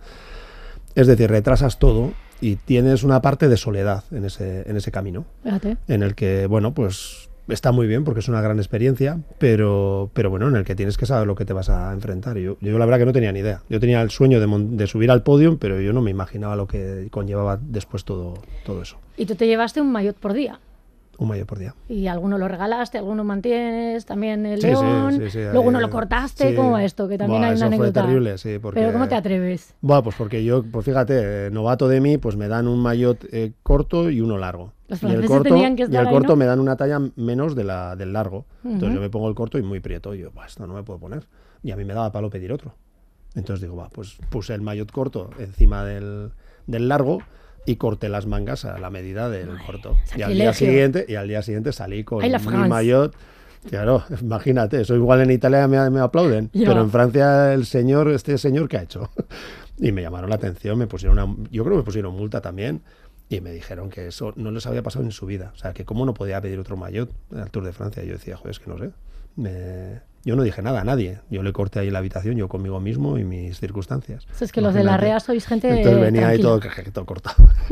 Es decir, retrasas todo y tienes una parte de soledad en ese, en ese camino, fíjate. en el que, bueno, pues está muy bien porque es una gran experiencia, pero, pero bueno, en el que tienes que saber lo que te vas a enfrentar. Y Yo, yo la verdad que no tenía ni idea. Yo tenía el sueño de, mon- de subir al podio, pero yo no me imaginaba lo que conllevaba después todo, todo eso. Y tú te llevaste un maillot por día. Un maillot por día. Y alguno lo regalaste, alguno mantienes, también el Sí, sí, león, sí, sí, luego uno ahí- lo cortaste, sí. ¿cómo va esto? Que también Buah, hay una eso fue anécdota. terrible, sí, porque- Pero ¿cómo te atreves? Bueno, pues porque yo, pues fíjate, eh, novato de mí, pues me dan un maillot eh, corto y uno largo. Los y el franceses corto, tenían que y estar el ahí, corto ¿no? me dan una talla menos de la, del largo. Entonces Ujú. yo me pongo el corto y muy prieto. Y yo, "Buah, esto no me puedo poner". Y a mí me daba palo pedir otro. Entonces digo, va, pues puse el maillot corto encima del, del largo y corté las mangas a la medida del Ay, corto. Y al, día sacrilegio. siguiente, y al día siguiente salí con Ay, la mi France. maillot. Claro, imagínate, eso igual en Italia me, me aplauden, Ya. pero en Francia el señor, este señor, ¿qué ha hecho? Y me llamaron la atención, me pusieron una, yo creo que me pusieron multa también, y me dijeron que eso no les había pasado en su vida. O sea, que cómo no podía pedir otro maillot al Tour de Francia. Y yo decía, joder, es que no sé. Me- Yo no dije nada a nadie. Yo le corté ahí la habitación, yo conmigo mismo y mis circunstancias. Eso es que los de la Imagínate. REA sois gente Entonces venía ahí tranquila. todo, todo cortado.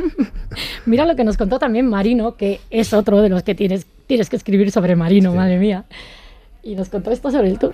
Mira lo que nos contó también Marino, que es otro de los que tienes, tienes que escribir sobre Marino, Sí. madre mía. Y nos contó esto sobre el Tour.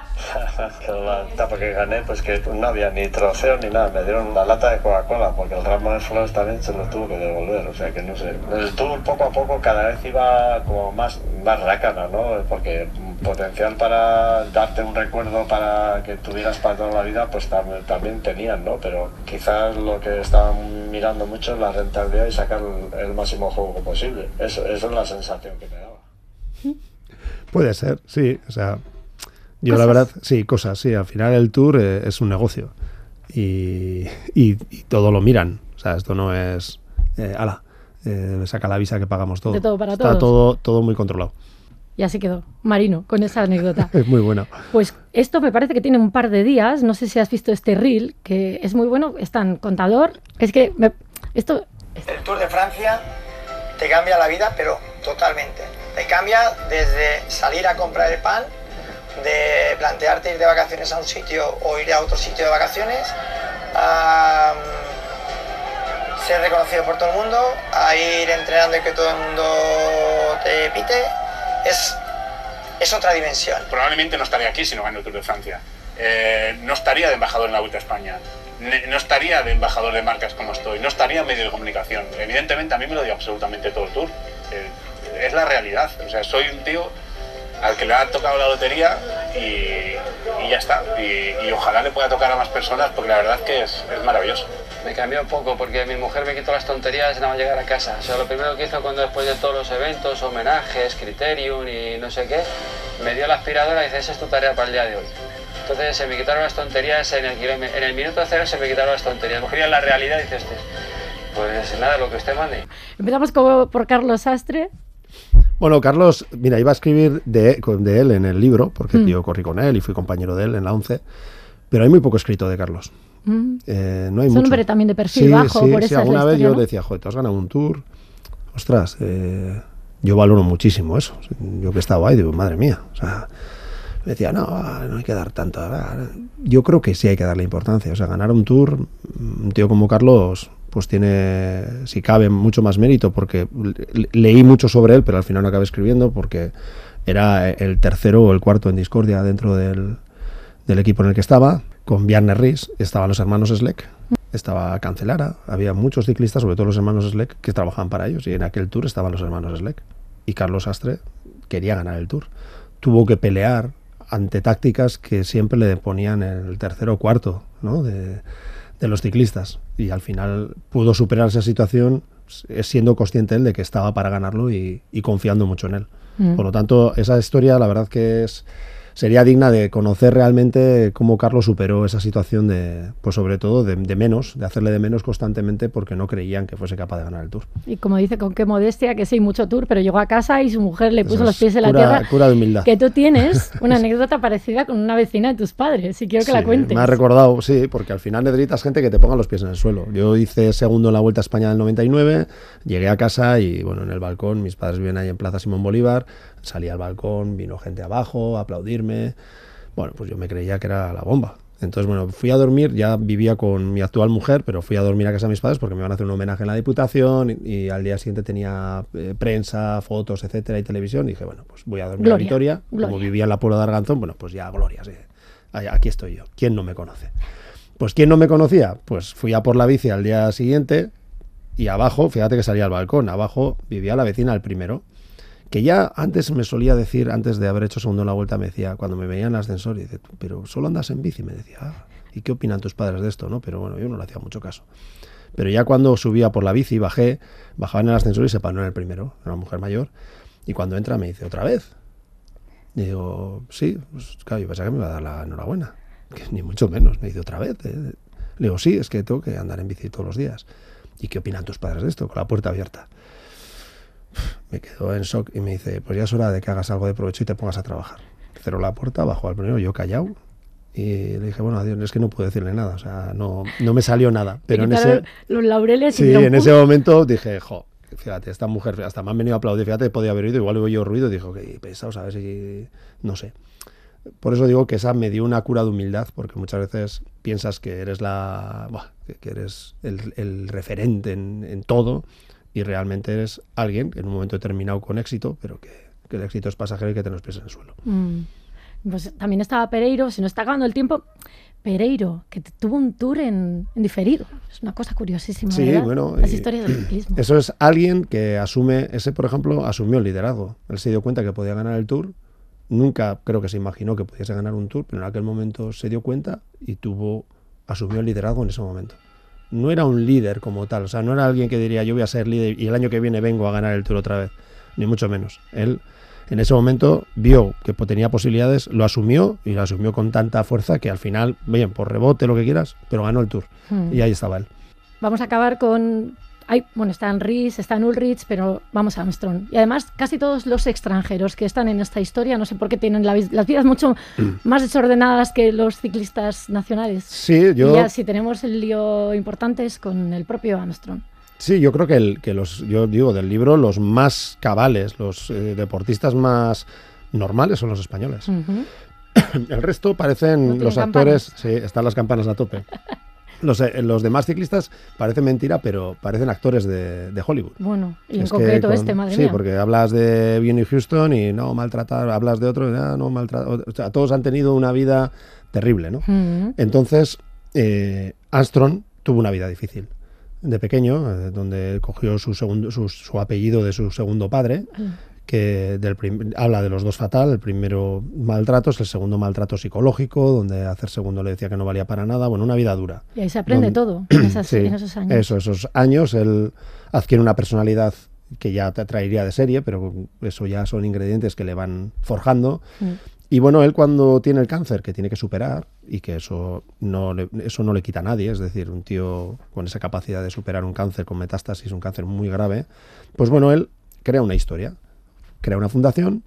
Que la etapa que gané, pues que no había ni troceo ni nada, me dieron la lata de Coca-Cola porque el ramo de flores también se los tuvo que devolver, o sea que no sé. El Tour poco a poco cada vez iba como más, más rácana, ¿no? Porque potencial para darte un recuerdo para que tuvieras para toda la vida, pues tam- también tenían, ¿no? Pero quizás lo que estaban mirando mucho es la rentabilidad y sacar el, el máximo juego posible. Eso, eso es la sensación que me daba. Puede ser, sí. O sea, yo Cosas. la verdad, sí, cosas, sí. Al final el Tour eh, es un negocio y, y, y todo lo miran. O sea, esto no es, eh, ala, eh, saca la visa que pagamos todo. De todo para Está todos. todo, todo muy controlado. Y así quedó. Marino, con esa anécdota. Es muy bueno. Pues esto me parece que tiene un par de días. No sé si has visto este reel, que es muy bueno. Es tan contador. Es que me- esto... El Tour de Francia te cambia la vida, pero totalmente. Te cambia desde salir a comprar el pan, de plantearte ir de vacaciones a un sitio o ir a otro sitio de vacaciones, a mm, ser reconocido por todo el mundo, a ir entrenando y que todo el mundo te pite. Es, es otra dimensión. Probablemente no estaría aquí si no gano el Tour de Francia. Eh, no estaría de embajador en la Vuelta a España. Ne- No estaría de embajador de marcas como estoy. No estaría en medio de comunicación. Evidentemente a mí me lo dio absolutamente todo el Tour. Eh, es la realidad. O sea, soy un tío al que le ha tocado la lotería y, y ya está. Y, y ojalá le pueda tocar a más personas, porque la verdad es que es, es maravilloso. Me cambió un poco porque mi mujer me quitó las tonterías nada más llegar a casa. O sea, lo primero que hizo cuando después de todos los eventos, homenajes, Criterium y no sé qué, me dio la aspiradora y dice, esa es tu tarea para el día de hoy. Entonces se me quitaron las tonterías, en el, en el minuto cero se me quitaron las tonterías. Cogía la realidad y dices, pues nada, lo que usted mande. Empezamos como por Carlos Sastre. Bueno, Carlos, mira, iba a escribir de, de él en el libro, porque Mm. yo corrí con él y fui compañero de él en la once, pero hay muy poco escrito de Carlos. Mm. Eh, no hay Es un mucho. hombre también de perfil Sí, bajo, sí, por sí, eso es la alguna vez historia, yo ¿no? decía, joder, te has ganado un tour. Ostras, eh, yo valoro muchísimo eso. Yo que estaba ahí, digo, madre mía. O sea, me decía, no, no hay que dar tanto. Yo creo que sí hay que darle importancia. O sea, ganar un tour, un tío como Carlos, pues tiene, si cabe, mucho más mérito, porque le- leí mucho sobre él, pero al final no acabé escribiendo, porque era el tercero o el cuarto en discordia dentro del, del equipo en el que estaba. Con Bjarne Riis estaban los hermanos Schleck, estaba Cancelara, había muchos ciclistas, sobre todo los hermanos Schleck, que trabajaban para ellos, y en aquel tour estaban los hermanos Schleck. Y Carlos Sastre quería ganar el tour. Tuvo que pelear ante tácticas que siempre le ponían en el tercero o cuarto, ¿no?, de, de los ciclistas. Y al final pudo superar esa situación siendo consciente él de que estaba para ganarlo y, y confiando mucho en él. Mm. Por lo tanto, esa historia la verdad que es sería digna de conocer realmente cómo Carlos superó esa situación de, pues sobre todo de, de menos, de hacerle de menos constantemente porque no creían que fuese capaz de ganar el Tour. Y como dice, con qué modestia, que sí, mucho tour, pero llegó a casa y su mujer le puso Eso los es pies en la cura- tierra. cura de humildad. Que tú tienes una anécdota parecida con una vecina de tus padres, y quiero que Sí, la cuentes. me ha recordado, sí, porque al final necesitas gente que te ponga los pies en el suelo. Yo hice segundo en la Vuelta a España del noventa y nueve, llegué a casa y, bueno, en el balcón, mis padres viven ahí en Plaza Simón Bolívar, salí al balcón, vino gente abajo a aplaudirme. Bueno, pues yo me creía que era la bomba. Entonces, bueno, fui a dormir, ya vivía con mi actual mujer, pero fui a dormir a casa de mis padres porque me iban a hacer un homenaje en la Diputación y, y al día siguiente tenía eh, prensa, fotos, etcétera, y televisión. Y dije, bueno, pues voy a dormir Gloria, a Vitoria. Gloria. Como vivía en la Puebla de Arganzón, bueno, pues ya Gloria, sí. Ahí- Aquí estoy yo. ¿Quién no me conoce? Pues ¿quién no me conocía? Pues fui a por la bici al día siguiente y abajo, fíjate que salía al balcón, abajo vivía la vecina al primero, que ya antes me solía decir, antes de haber hecho segundo en la Vuelta, me decía, cuando me veía en el ascensor, y dice, pero solo andas en bici, me decía, ah, ¿y qué opinan tus padres de esto? ¿No? Pero bueno, yo no le hacía mucho caso. Pero ya cuando subía por la bici, bajé, bajaba en el ascensor y se paró en el primero, era una mujer mayor, y cuando entra me dice, ¿otra vez? Y digo, sí, pues claro, yo pensaba que me iba a dar la enhorabuena, que ni mucho menos, me dice, ¿otra vez? Eh, Le digo, sí, es que tengo que andar en bici todos los días. ¿Y qué opinan tus padres de esto? Con la puerta abierta. Me quedo en shock y me dice, pues ya es hora de que hagas algo de provecho y te pongas a trabajar. Cerró la puerta, bajó al primero, yo callado, y le dije, bueno, adiós, es que no puedo decirle nada, o sea, no, no me salió nada. Pero en ese, los laureles y sí, dieron en pum. ese momento dije, jo, fíjate, esta mujer, hasta me han venido a aplaudir, fíjate, podía haber oído, igual oí yo ruido, dijo, que pesado, ¿sabes? Y no sé. Por eso digo que esa me dio una cura de humildad, porque muchas veces piensas que eres la, buah, que que eres el, el referente en, en todo, y realmente eres alguien en un momento determinado con éxito, pero que, que el éxito es pasajero y que te los pies en el suelo. Mm. Pues también estaba Pereiro, se nos está acabando el tiempo. Pereiro, que t- tuvo un tour en, en diferido. Es una cosa curiosísima, Sí, ¿verdad? bueno, Las y- historias del ciclismo. Eso es alguien que asume, ese por ejemplo, asumió el liderazgo. Él se dio cuenta que podía ganar el Tour. Nunca creo que se imaginó que pudiese ganar un Tour, pero en aquel momento se dio cuenta y tuvo, asumió el liderazgo en ese momento. No era un líder como tal, o sea, no era alguien que diría yo voy a ser líder y el año que viene vengo a ganar el Tour otra vez, ni mucho menos. Él en ese momento vio que po- tenía posibilidades, lo asumió y lo asumió con tanta fuerza que al final, bien, por rebote, lo que quieras, pero ganó el Tour. Mm. Y ahí estaba él. Vamos a acabar con... Hay, bueno, están Riis, están Ulrich, pero vamos a Armstrong. Y además, casi todos los extranjeros que están en esta historia, no sé por qué tienen la vi- las vidas mucho más desordenadas que los ciclistas nacionales. Sí, yo... Y ya, si tenemos el lío importante es con el propio Armstrong. Sí, yo creo que, el, que los, yo digo, del libro, los más cabales, los eh, deportistas más normales son los españoles. Ujú. El resto parecen No tienen los campanas. actores, sí, están las campanas a tope. Los, eh, los demás ciclistas parecen mentira, pero parecen actores de, de Hollywood. Bueno, y en Es que concreto con- este, madre sí, mía. porque hablas de Whitney Houston y no maltratar, hablas de otro y ah, no maltratar. O sea, todos han tenido una vida terrible, ¿no? Ujú. Entonces, eh, Armstrong tuvo una vida difícil. De pequeño, eh, donde cogió su, segundo, su, su apellido de su segundo padre, que del prim- habla de los dos fatal, el primero maltratos, el segundo maltrato psicológico, donde hacer segundo le decía que no valía para nada, bueno, una vida dura. Y ahí se aprende Donde, todo en, esas, sí, en esos años. Eso, esos años, él adquiere una personalidad que ya te traería de serie, pero eso ya son ingredientes que le van forjando. Mm. Y bueno, él cuando tiene el cáncer, que tiene que superar, y que eso no, le, eso no le quita a nadie, es decir, un tío con esa capacidad de superar un cáncer con metástasis, un cáncer muy grave, pues bueno, él crea una historia, crea una fundación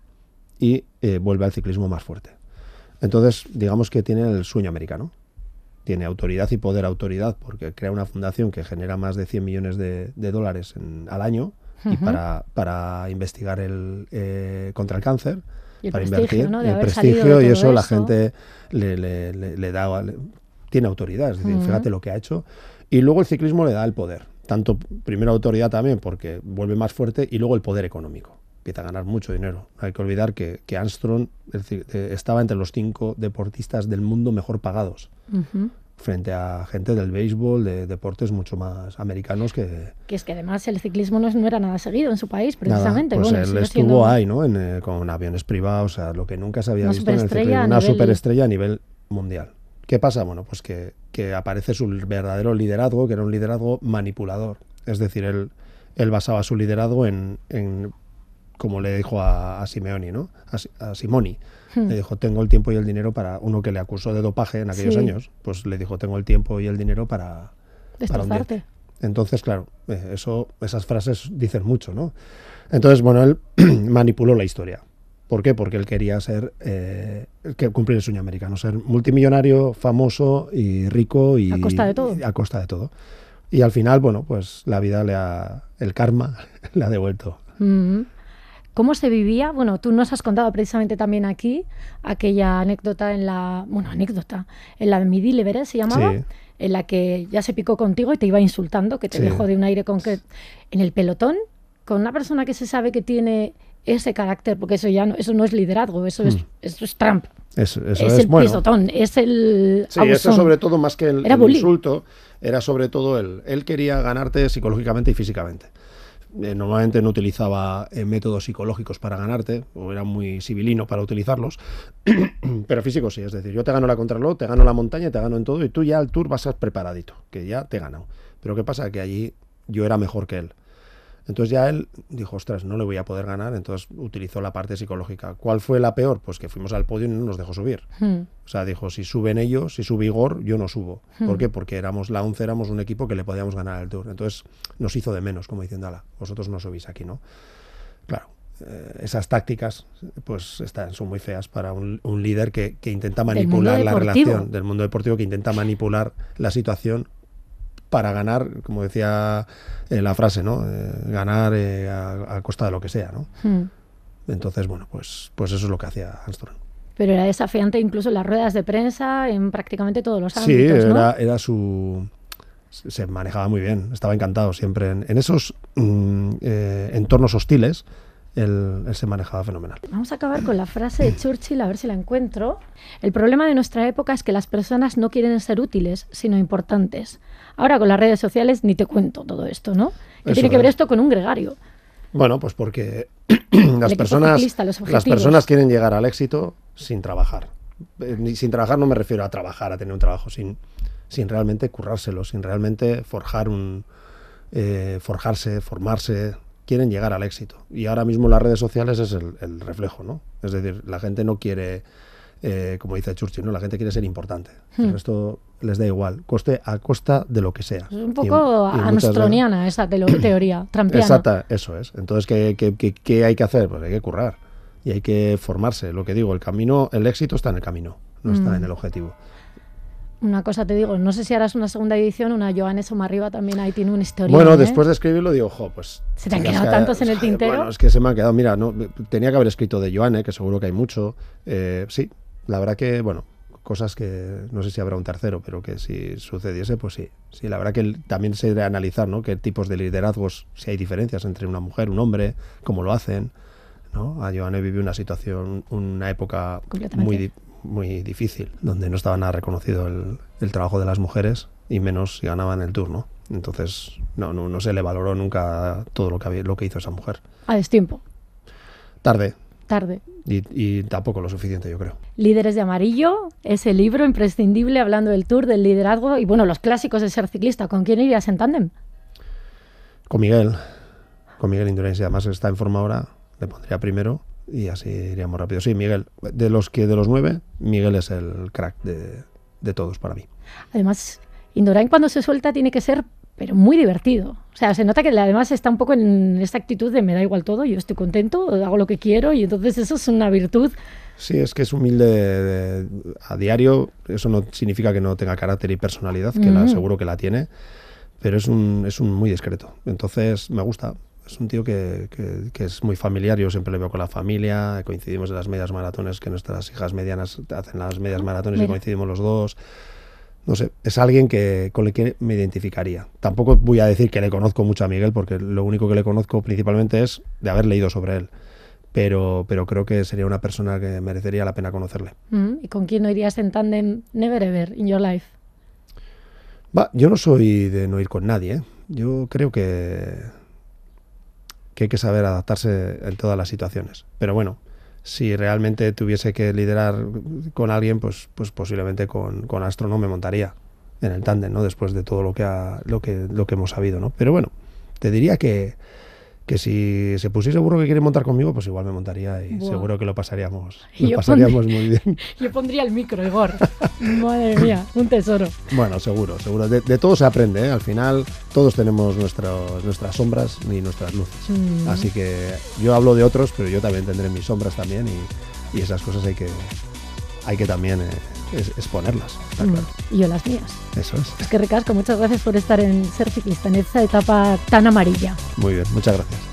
y eh, vuelve al ciclismo más fuerte. Entonces, digamos que tiene el sueño americano. Tiene autoridad y poder autoridad, porque crea una fundación que genera más de cien millones de, de dólares en, al año, uh-huh. y para, para investigar el, eh, contra el cáncer. Y el para prestigio, invertir, ¿no? De el haber prestigio y eso, eso la gente le, le, le, le da, le, tiene autoridad, es decir, uh-huh. fíjate lo que ha hecho. Y luego el ciclismo le da el poder, tanto primero autoridad también porque vuelve más fuerte y luego el poder económico, empieza a ganar mucho dinero. No hay que olvidar que, que Armstrong es decir, eh, estaba entre los cinco deportistas del mundo mejor pagados. Uh-huh. Frente a gente del béisbol, de deportes mucho más americanos que... Que es que además el ciclismo no, no era nada seguido en su país, precisamente. Nada, pues bueno, él estuvo siendo... ahí, ¿no? En, eh, con aviones privados, o sea, lo que nunca se había una visto en el ciclismo. Una nivel... superestrella a nivel mundial. ¿Qué pasa? Bueno, pues que, que aparece su verdadero liderazgo, que era un liderazgo manipulador. Es decir, él, él basaba su liderazgo en, en como le dijo a, a Simeoni, ¿no? A, a Simoni. Hmm. Le dijo, tengo el tiempo y el dinero para... Uno que le acusó de dopaje en aquellos sí. años, pues le dijo, tengo el tiempo y el dinero para... Destrozarte. Para Entonces, claro, eso, esas frases dicen mucho, ¿no? Entonces, bueno, él manipuló la historia. ¿Por qué? Porque él quería ser... Eh, que cumplir el sueño americano, ser multimillonario, famoso y rico y... A costa de todo. A costa de todo. Y al final, bueno, pues la vida le ha... El karma le ha devuelto. Mm-hmm. ¿Cómo se vivía? Bueno, tú nos has contado precisamente también aquí aquella anécdota en la... Bueno, anécdota. En la Midi Leveré se llamaba, sí. En la que ya se picó contigo y te iba insultando, que te sí. dejó de un aire concreto. En el pelotón, con una persona que se sabe que tiene ese carácter, porque eso ya no, eso no es liderazgo, eso, mm. es, eso es Trump. Eso, eso es, es el bueno. pisotón, es el Sí, abusón. Eso sobre todo, más que el, era el bullying. insulto, era sobre todo el... Él quería ganarte psicológicamente y físicamente. Eh, normalmente no utilizaba eh, métodos psicológicos para ganarte, o era muy civilino para utilizarlos, pero físico sí, es decir, yo te gano la contrarreloj, te gano la montaña, te gano en todo, y tú ya al Tour vas a ser preparadito, que ya te he ganado. Pero ¿qué pasa? Que allí yo era mejor que él. Entonces ya él dijo, ostras, no le voy a poder ganar, entonces utilizó la parte psicológica. ¿Cuál fue la peor? Pues que fuimos al podio y no nos dejó subir. Hmm. O sea, dijo, si suben ellos, si sube Igor, yo no subo. Hmm. ¿Por qué? Porque éramos la once, éramos un equipo que le podíamos ganar el Tour. Entonces nos hizo de menos, como diciendo, ala, vosotros no subís aquí, ¿no? Claro, eh, esas tácticas pues están, son muy feas para un, un líder que, que intenta manipular la relación del mundo deportivo, que intenta manipular la situación para ganar, como decía eh, la frase, ¿no? Eh, ganar eh, a, a costa de lo que sea, ¿no? Hmm. Entonces, bueno, pues, pues eso es lo que hacía Armstrong. Pero era desafiante incluso en las ruedas de prensa, en prácticamente todos los ámbitos, sí, ¿no? era, era su... Se manejaba muy bien, estaba encantado siempre. En, en esos mm, eh, entornos hostiles, Él, él se manejaba fenomenal. Vamos a acabar con la frase de Churchill, a ver si la encuentro. El problema de nuestra época es que las personas no quieren ser útiles, sino importantes. Ahora con las redes sociales ni te cuento todo esto, ¿no? ¿Qué tiene que ver esto con un gregario? Bueno, pues porque las personas, las personas quieren llegar al éxito sin trabajar. Eh, sin trabajar no me refiero a trabajar, a tener un trabajo, sin, sin realmente currárselo, sin realmente forjar un, eh, forjarse, formarse. Quieren llegar al éxito. Y ahora mismo las redes sociales es el, el reflejo, ¿no? Es decir, la gente no quiere, eh, como dice Churchill, ¿no? La gente quiere ser importante. Hmm. El resto les da igual, coste a costa de lo que sea. Es un poco y, y armstroniana esa teoría, trampiana. Exacta, eso es. Entonces, ¿qué, qué, qué, qué hay que hacer? Pues hay que currar y hay que formarse. Lo que digo, el camino, el éxito está en el camino, no hmm. está en el objetivo. Una cosa te digo, no sé si harás una segunda edición, una Joanes Omarriba también ahí tiene una historia. Bueno, ¿eh? Después de escribirlo digo, jo, pues... ¿Se te han quedado tantos en el tintero? Bueno, es que se me han quedado, mira, no, tenía que haber escrito de Joane, que seguro que hay mucho. Eh, sí, la verdad que, bueno, cosas que no sé si habrá un tercero, pero que si sucediese, pues sí. Sí, la verdad que también se debe analizar, ¿no? Qué tipos de liderazgos, si hay diferencias entre una mujer, un hombre, cómo lo hacen, ¿no? A Joane vivió una situación, una época muy muy difícil, donde no estaba nada reconocido el, el trabajo de las mujeres y menos si ganaban el Tour, ¿no? Entonces no, no, no se le valoró nunca todo lo que, había, lo que hizo esa mujer. A destiempo. Tarde. Tarde. Y, y tampoco lo suficiente, yo creo. Líderes de Amarillo, ese libro imprescindible hablando del Tour, del liderazgo y bueno, los clásicos de ser ciclista. ¿Con quién irías en tándem? Con Miguel. Con Miguel Indurain, además está en forma ahora, le pondría primero y así iríamos rápido. Sí, Miguel. De los que de los nueve, Miguel es el crack de, de todos para mí. Además, Indurain cuando se suelta tiene que ser pero muy divertido. O sea, se nota que además está un poco en esta actitud de me da igual todo, yo estoy contento, hago lo que quiero y entonces eso es una virtud. Sí, es que es humilde de, de, a diario. Eso no significa que no tenga carácter y personalidad, que mm. la, seguro que la tiene, pero es un, es un muy discreto. Entonces me gusta. Es un tío que, que, que es muy familiar. Yo siempre le veo con la familia. Coincidimos en las medias maratones, que nuestras hijas medianas hacen las medias maratones. Mira. Y coincidimos los dos. No sé, es alguien que, con el que me identificaría. Tampoco voy a decir que le conozco mucho a Miguel, porque lo único que le conozco principalmente es de haber leído sobre él. Pero, pero creo que sería una persona que merecería la pena conocerle. Mm, ¿Y con quién no irías en tándem never ever in your life? Va, yo no soy de no ir con nadie, ¿eh? Yo creo que, que hay que saber adaptarse en todas las situaciones. Pero bueno, si realmente tuviese que liderar con alguien, pues, pues posiblemente con, con Astro no me montaría en el tándem, ¿no? Después de todo lo que, ha, lo que, lo que hemos sabido, ¿no? Pero bueno, te diría que, que si se pusiese seguro que quiere montar conmigo, pues igual me montaría y Buah. seguro que lo pasaríamos, lo pasaríamos pondría, muy bien. Yo pondría el micro, Igor. Madre mía, un tesoro. Bueno, seguro, seguro. De, de todo se aprende, ¿eh? Al final todos tenemos nuestros, nuestras sombras y nuestras luces. Mm. Así que yo hablo de otros, pero yo también tendré mis sombras también y, y esas cosas hay que, hay que también eh, es, exponerlas. Está claro. Y yo las mías. Eso es. Es que Ricasco, muchas gracias por estar en Ser Ciclista, en esta etapa tan amarilla. Muy bien, muchas gracias.